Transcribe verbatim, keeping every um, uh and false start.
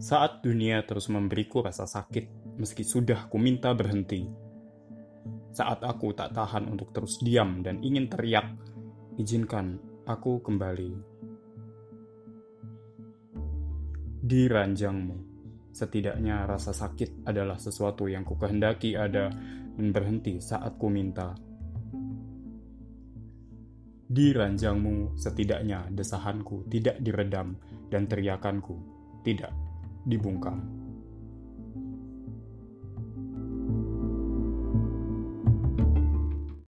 Saat dunia terus memberiku rasa sakit, meski sudah kuminta berhenti. Saat aku tak tahan untuk terus diam dan ingin teriak, izinkan aku kembali. Di ranjangmu, setidaknya rasa sakit adalah sesuatu yang kukehendaki ada dan berhenti saat ku minta. Di ranjangmu, setidaknya desahanku tidak diredam dan teriakanku tidak dibungkam.